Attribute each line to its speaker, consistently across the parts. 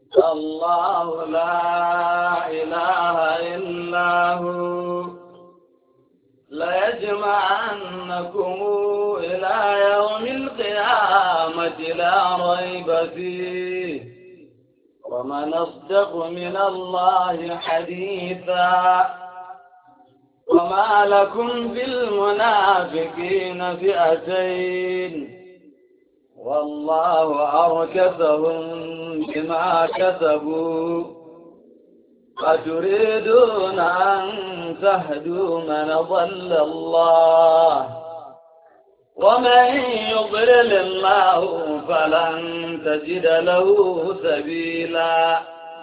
Speaker 1: الله لا إله إلا هو ليجمعنكم إلى يوم القيامة لا ريب فيه ومن أصدق من الله حديثا وما لكم بالمنافقين فئتين والله أركسهم بما كسبوا أتريدون أن تهدوا من ضل الله ومن يضلل الله فلن تجد له سبيلا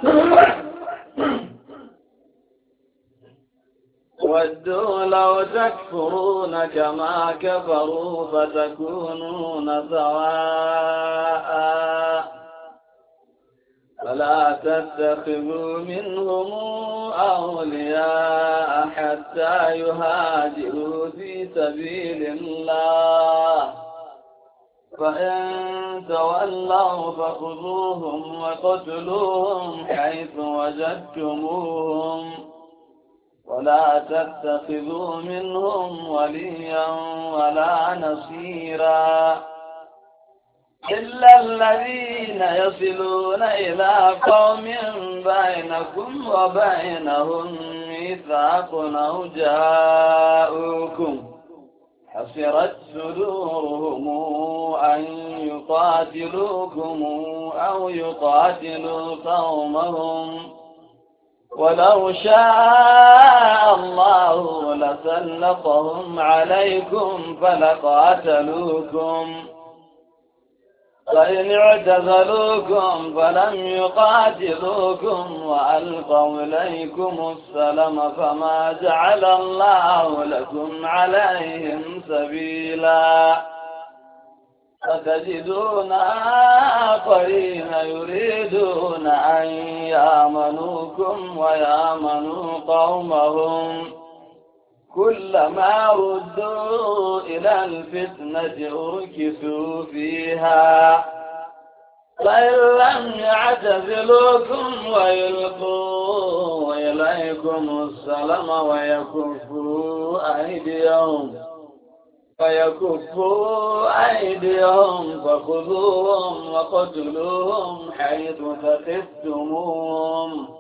Speaker 1: ودوا لو تكفرون كما كفروا فتكونون سواء فلا تتخذوا منهم أولياء حتى يهاجروا في سبيل الله فإن تولوا فخذوهم وقتلوهم حيث وجدتموهم ولا تتخذوا منهم وليا ولا نصيرا إلا الذين يصلون إلى قوم بينكم وبينهم ميثاق أو جاءوكم حصرت صدورهم أن يقاتلوكم أو يقاتلوا قومهم ولو شاء الله لسلطهم عليكم فلقاتلوكم فإن اعتزلوكم فلم يقاتلوكم وألقوا إليكم السلم فما جعل الله لكم عليهم سبيلا فتجدون آخرين يريدون أن يامنوكم ويامنوا قومهم كلما ردوا إلى الفتنة أركسوا فيها فإن لم يعتزلوكم ويلقوا إليكم السلم فيكفوا أيديهم فخذوهم وقتلوهم حيث ثقفتموهم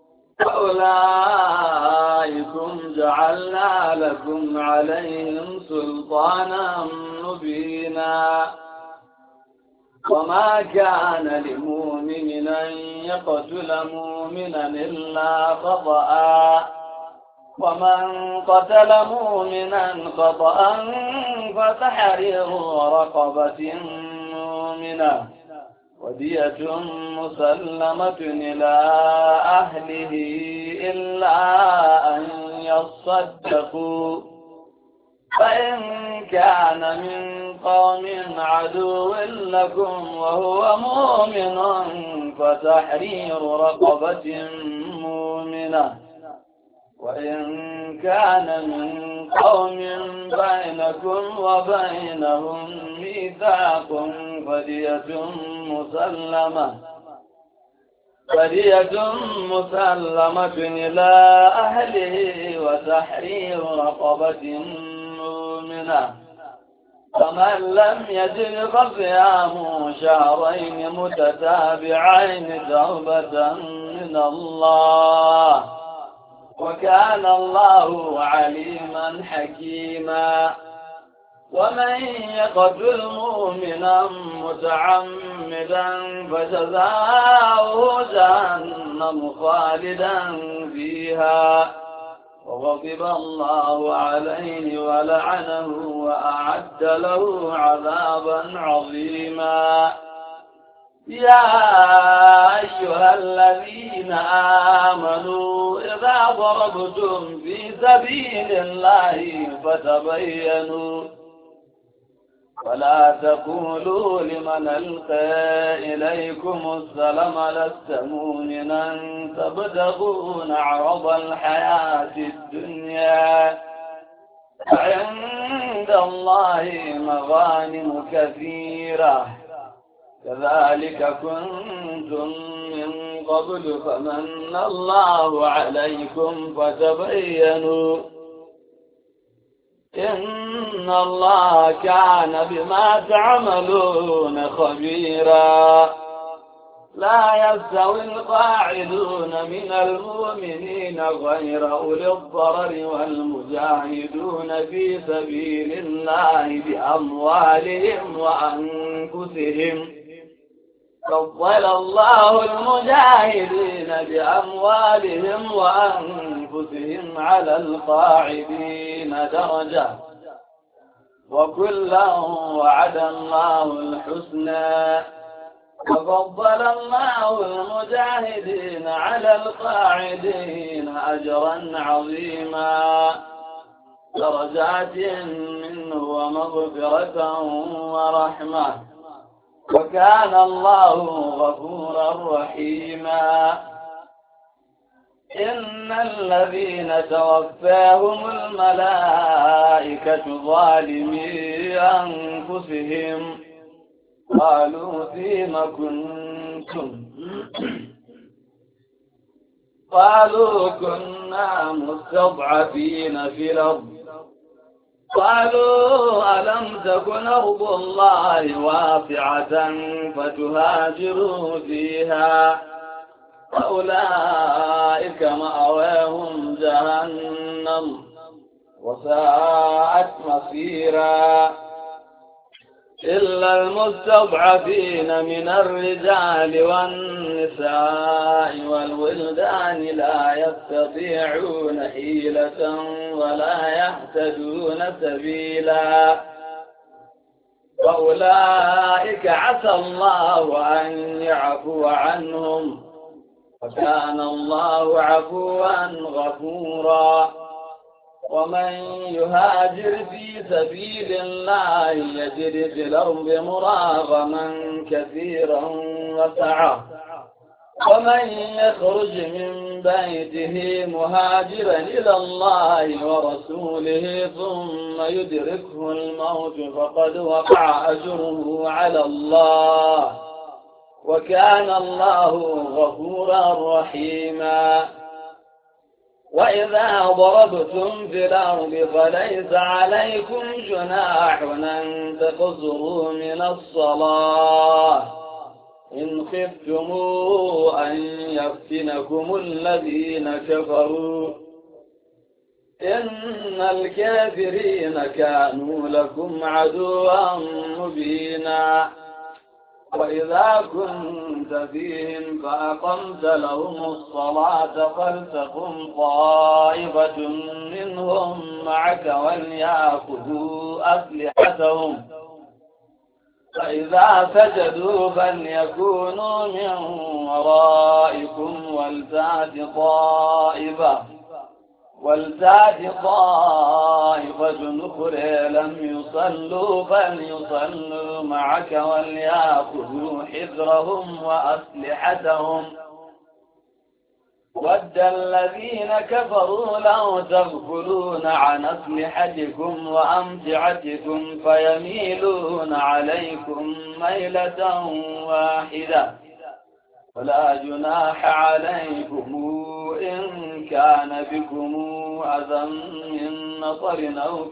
Speaker 1: أولئكم جعلنا لكم عليهم سلطانا مبينا وما كان لمؤمن أن يقتل مؤمنا إلا خطأ ومن قتل مؤمنا خطأ فتحرير رقبة مؤمنة ودية مسلمة إلى أهله إلا أن يصدقوا فإن كان من قوم عدو لكم وهو مؤمن فتحرير رقبة مؤمنة وإن كان من قوم بينكم وبينهم ميثاق فدية مسلمة إلى أهله وتحرير رقبة مؤمنة فمن لم يجد فصيام شهرين متتابعين توبة من الله وكان الله عليما حكيما ومن يقتل مؤمنا متعمدا فجزاؤه جهنم خالدا فيها وغضب الله عليه ولعنه وأعد له عذابا عظيما يا أيها الذين آمنوا إذا ضربتم في سبيل الله فتبينوا ولا تقولوا لمن ألقى إليكم السلام لست مؤمنا تبتغون عرض الحياة الدنيا عند الله مغانم كثيرة كذلك كنتم من قبل فمن الله عليكم فتبينوا إن الله كان بما تعملون خبيرا. لا يستوي القاعدون من المؤمنين غير أولي الضرر والمجاهدون في سبيل الله بأموالهم وأنفسهم. فضل الله المجاهدين بأموالهم وأنفسهم على القاعدين درجة، وكلا وعد الله الحسنى. وفضل الله المجاهدين على القاعدين أجرا عظيما، درجات منه ومغفرة ورحمة، وكان الله غفورا رحيما. إن الذين توفاهم الملائكة ظالمي أنفسهم قالوا فيم كنتم قالوا كنا مستضعفين في الأرض قالوا ألم تكن أرض الله واسعة فتهاجروا فيها فأولئك مأواهم جهنم وساءت مصيرا. إلا المستضعفين من الرجال والنساء والولدان لا يستطيعون حيلة ولا يهتدون سبيلا، فأولئك عسى الله أن يعفو عنهم، وكان الله عفوا غفورا. ومن يهاجر في سبيل الله يجد في الأرض مراغما كثيرا وسعة، ومن يخرج من بيته مهاجرا إلى الله ورسوله ثم يدركه الموت فقد وقع أجره على الله، وكان الله غفورا رحيما. وإذا ضربتم في الأرض فليس عليكم جناح أن تقصروا من الصلاة إن خفتم أن يفتنكم الذين كفروا، إن الكافرين كانوا لكم عدوا مبينا. وإذا كنت فيهم فأقمت لهم الصلاة فلتقم طائفة منهم معك وليأخذوا أسلحتهم، فإذا سجدوا فليكونوا من ورائكم ولتأت طائفة أخرى لم يصلوا فليصلوا معك وليأخذوا حذرهم وأسلحتهم. ود الذين كفروا لو تغفلون عن أسلحتكم وأمتعتكم فيميلون عليكم ميلة واحدة، ولا جناح عليكم إن كان بكم أذى من مطر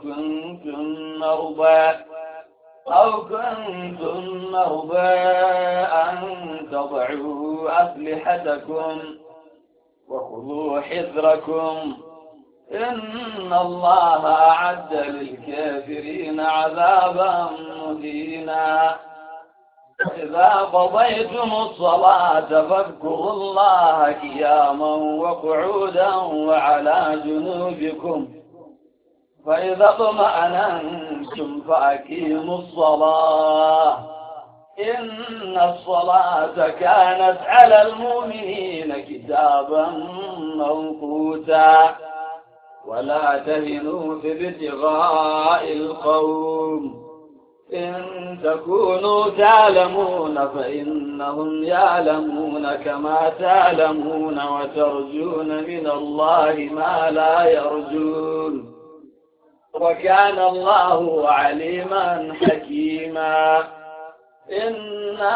Speaker 1: أو كنتم مرضى أن تضعوا أسلحتكم وخذوا حذركم، إن الله أعد للكافرين عذابا مهينا. إذا قضيتم الصلاة فاذكروا الله قياما وقعودا وعلى جنوبكم، فإذا اطمأننتم فأقيموا الصلاة إن الصلاة كانت على المؤمنين كتابا موقوتا. ولا تهنوا في ابتغاء القوم إن تكونوا تعلمون فإنهم يعلمون كما تعلمون وترجون من الله ما لا يرجون، وكان الله عليما حكيما. إن إنا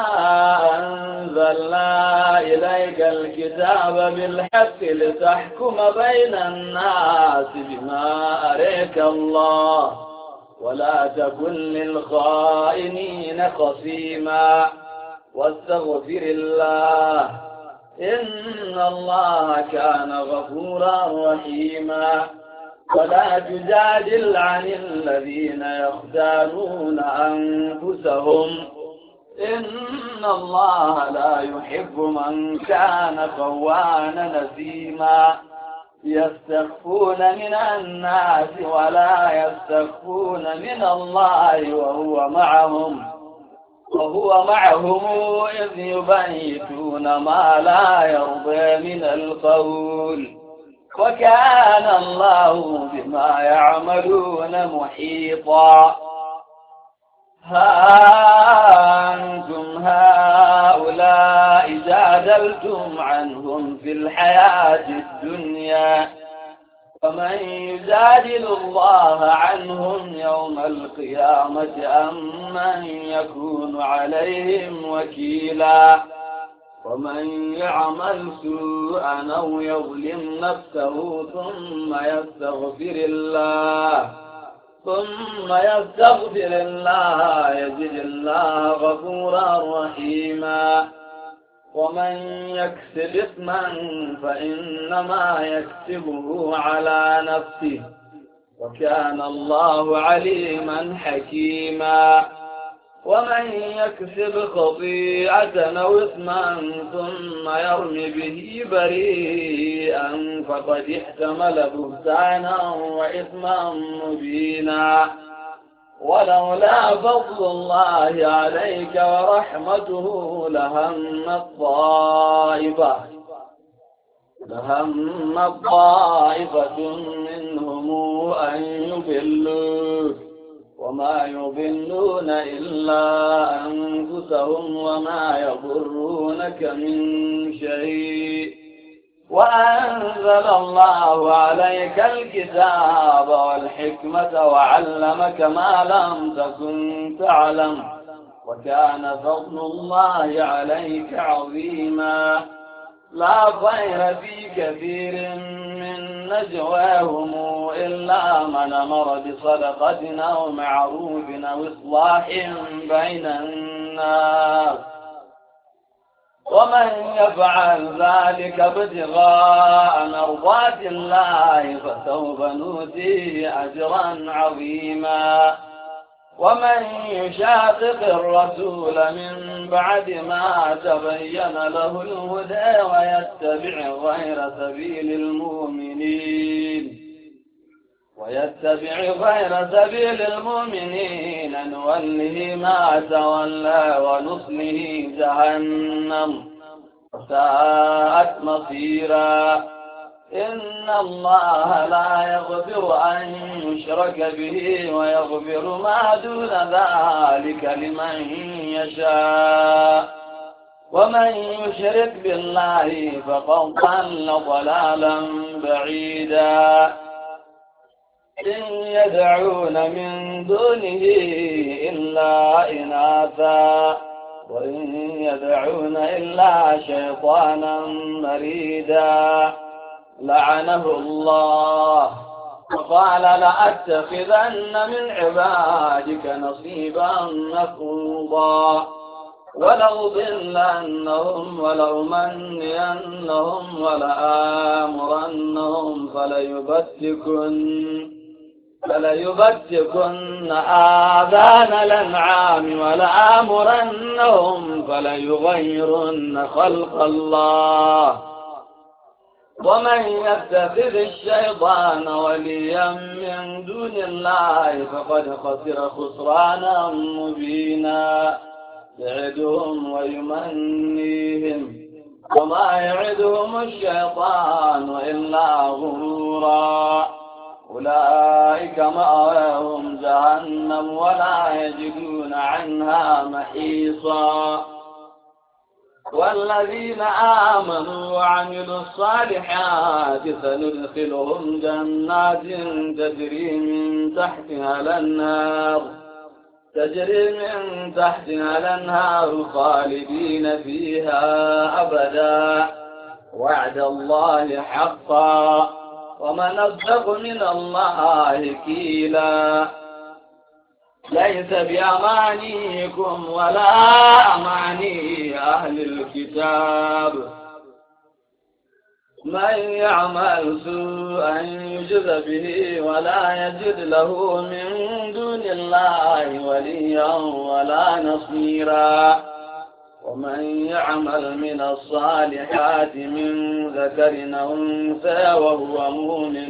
Speaker 1: أنزلنا إليك الكتاب بالحق لتحكم بين الناس بما أريك الله ولا تكن للخائنين خصيما واستغفر الله إن الله كان غفورا رحيما ولا تجادل عن الذين يختانون أنفسهم إن الله لا يحب من كان خوانا نسيما يستخفون من الناس ولا يستخفون من الله وهو معهم إذ يبيتون ما لا يرضى من القول وكان الله بما يعملون محيطا ها أنتم هؤلاء جادلتم عنهم في الحياة الدنيا فمن يجادل الله عنهم يوم القيامة أم من يكون عليهم وكيلا ومن يعمل سوءا أو يظلم نفسه ثم يستغفر الله يجد الله غفورا رحيما ومن يكسب إثما فإنما يكسبه على نفسه وكان الله عليما حكيما ومن يكسب خطيئة أو إثما ثم يرم به بريئا فقد احتمل بهتانا وإثما مبينا ولولا فضل الله عليك ورحمته لهم طائفة منهم أن يضلوك وما يضلون إلا أنفسهم وما يضرونك من شيء وأنزل الله عليك الكتاب والحكمة وعلمك ما لم تكن تعلم وكان فضل الله عليك عظيما لا خير في كثير من نجواهم إلا من أمر بصدقة أو معروف أو إصلاح بين الناس ومن يفعل ذلك ابتغاء مرضات الله فسوف نؤتيه أجرا عظيما ومن يشاقق الرسول من بعد ما تبين له الهدى ويتبع غير سبيل المؤمنين نوله ما تولى ونصله جهنم وساءت مصيرا إن الله لا يغفر أن يشرك به ويغفر ما دون ذلك لمن يشاء ومن يشرك بالله فقد ضل ضلالا بعيدا إن يدعون من دونه إلا إناثا وإن يدعون إلا شيطانا مريدا لعنه الله وقال لأتخذن من عبادك نصيبا مفروضا ولأضلنهم ولأمنينهم ولآمرنهم فليبتكن آذان الأنعام ولآمرنهم فليغيرن خلق الله ومن يتخذ الشيطان وليا من دون الله فقد خسر خسرانا مبينا يعدهم ويمنيهم وما يعدهم الشيطان إلا غرورا أولئك مأواهم جهنم ولا يجدون عنها محيصا والذين آمنوا وعملوا الصالحات سندخلهم جنات تجري من تحتها الأنهار تجري من تحتها الأنهار خالدين فيها أبدا وعد الله حقا ومن أصدق من الله قيلا ليس بأمانيكم ولا أماني أهل الكتاب من يعمل سوءا يجز به ولا يجد له من دون الله وليا ولا نصيرا ومن يعمل من الصالحات من ذكر أو أنثى وهو مؤمن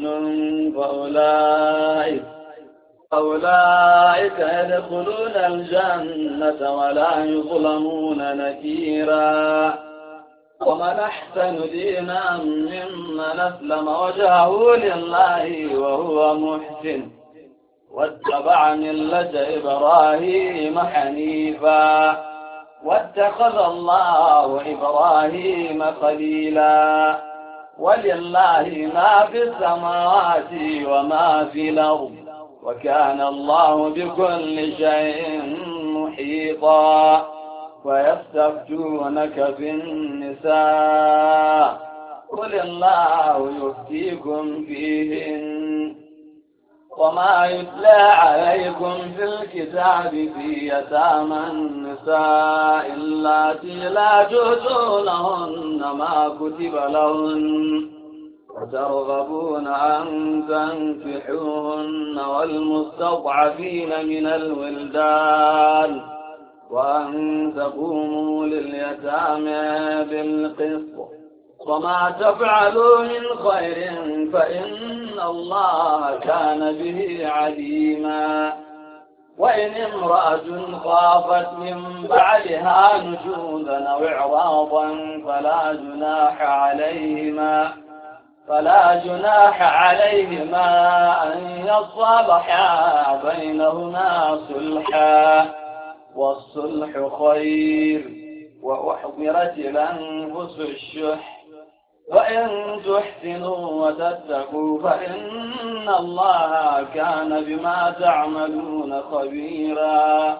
Speaker 1: فأولئك يدخلون الجنة ولا يظلمون نكيرا ومن أحسن دينا ممن أسلم وجهه لله وهو محسن واتبع ملة إبراهيم حنيفا واتخذ الله إبراهيم خليلا ولله ما في السماوات وما في الأرض وكان الله بكل شيء محيطا ويستفتونك في النساء قل الله يفتيكم فيهن وما يتلى عليكم في الكتاب في يتامى النساء اللاتي لا تؤتونهن ما كتب لهن وترغبون أن تنكحوهن والمستضعفين من الولدان وأن تقوموا لليتامى بالقسط وما تفعلوا من خير فإن الله كان به عليما وإن امرأة خافت من بعدها نشوزا أو إعراضا فلا جناح عليهما أن يصالحا بينهما صلحا والصلح خير وأحضرت الأنفس الشح وإن تحسنوا وتتقوا فإن الله كان بما تعملون خبيرا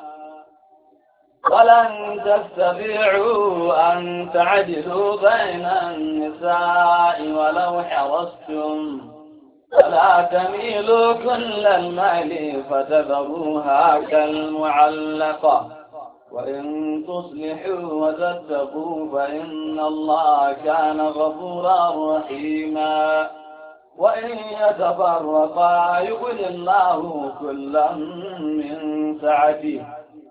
Speaker 1: ولن تستطيعوا أن تعدلوا بين النساء ولو حرصتم فلا تميلوا كل الميل فتذروها كالمعلقة وإن تصلحوا وتتقوا فإن الله كان غفورا رحيما وإن يتفرقا يغن الله كلا من سعته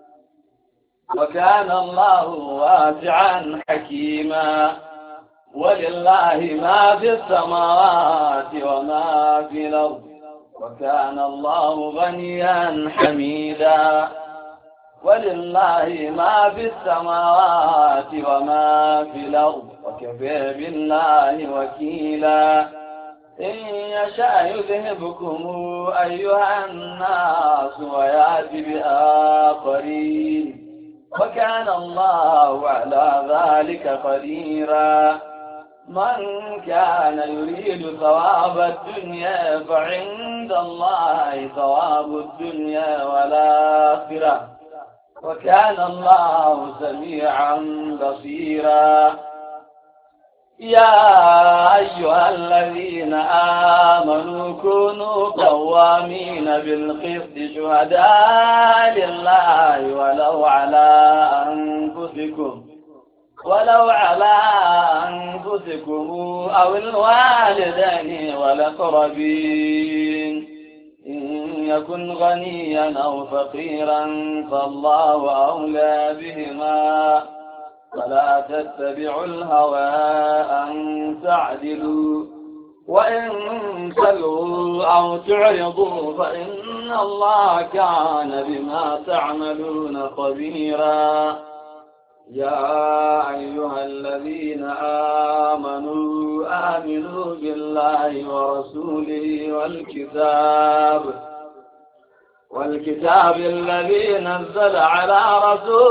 Speaker 1: وكان الله واسعا حكيما ولله ما في السماوات وما في الأرض وكان الله غنيا حميدا ولله ما في السماوات وما في الأرض وكفى بالله وكيلا إن يشاء يذهبكم أيها الناس ويأتي بآخرين وكان الله على ذلك قديرا من كان يريد ثواب الدنيا فعند الله ثواب الدنيا والآخرة وكان الله سميعا بصيرا يا أيها الذين آمنوا كونوا قوامين بالقسط شهداء لله ولو على أنفسكم أو الوالدين والأقربين إن يكن غنيا أو فقيرا فالله أولى بهما فلا تتبعوا الهوى أن تعدلوا وإن تلووا أو تعرضوا فإن الله كان بما تعملون خبيرا يا أيها الذين آمنوا بالله ورسوله والكتاب الذي نزل على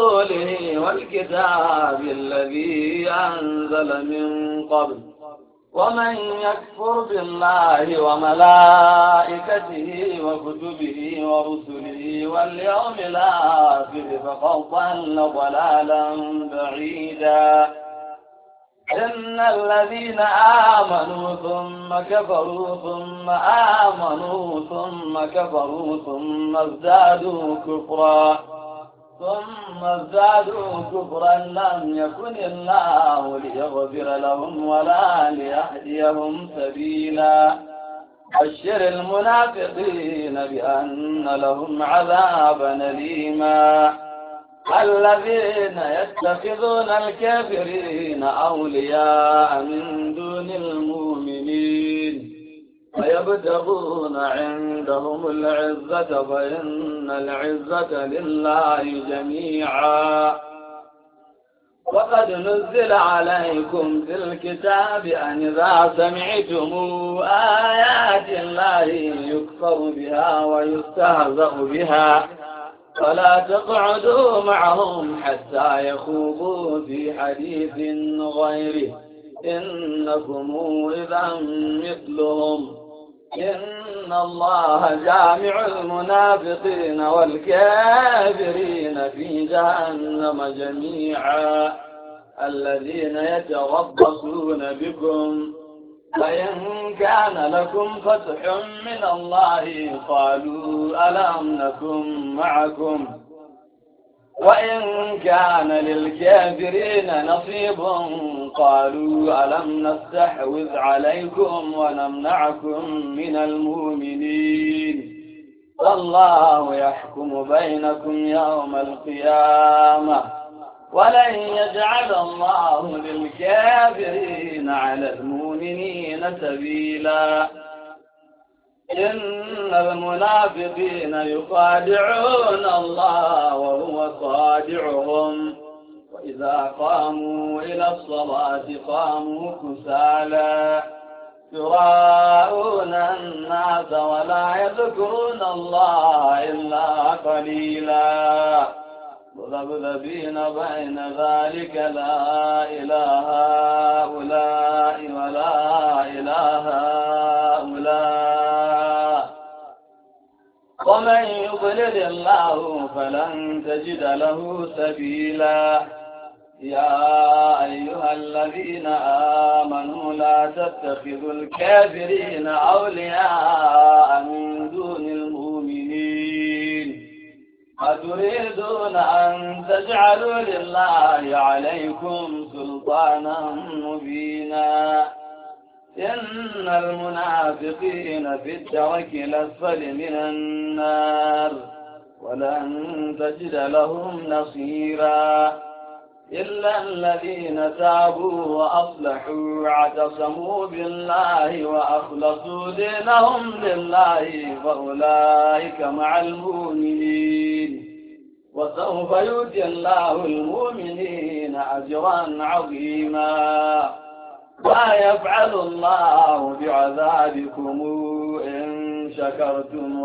Speaker 1: رسوله والكتاب الذي أنزل من قبل ومن يكفر بالله وملائكته وكتبه ورسله واليوم الآخر فقد ضل ضلالا بعيدا. إن الذين آمنوا ثم كفروا ثم آمنوا ثم كفروا ثم ازدادوا كفرا لم يكن الله ليغفر لهم ولا ليهديهم سبيلا. بشر المنافقين بأن لهم عذابا أليما. الذين يتخذون الكافرين أولياء من دون المؤمنين ويبتغون عندهم العزة فإن العزة لله جميعا. وقد نزل عليكم في الكتاب أن إذا سمعتم آيات الله يكفر بها ويستهزأ بها فلا تقعدوا معهم حتى يخوضوا في حديث غيره إنكم إذا مثلهم. إن الله جامع المنافقين والكافرين في جهنم جميعا. الذين يتربصون بكم فإن كان لكم فتح من الله قالوا ألم نكن معكم وإن كان للكافرين نصيب قالوا ألم نستحوذ عليكم ونمنعكم من المؤمنين والله يحكم بينكم يوم القيامة ولن يجعل الله للكافرين على المؤمنين سبيلا. إن المنافقين يخادعون الله وهو خادعهم وإذا قاموا إلى الصلاة قاموا كسالى يراءون الناس ولا يذكرون الله إلا قليلا مذبذبين بين ذلك لا إله هؤلاء ولا إله هؤلاء ومن يضلل الله فلن تجد له سبيلا. يا أيها الذين آمنوا لا تتخذوا الكافرين أولياء من دون المؤمنين أتريدون أن تجعلوا لله عليكم سلطانا مبينا. إن المنافقين في الدرك الأسفل من النار ولن تجد لهم نصيرا إلا الذين تابوا وأصلحوا واعتصموا بالله وأخلصوا دينهم لله فأولئك مع المؤمنين وسوف يؤتي الله المؤمنين أجرا عظيما. ما يفعل الله بعذابكم إن شكرتم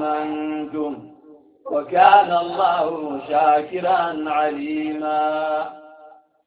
Speaker 1: وآمنتم وكان الله شاكرا عليما.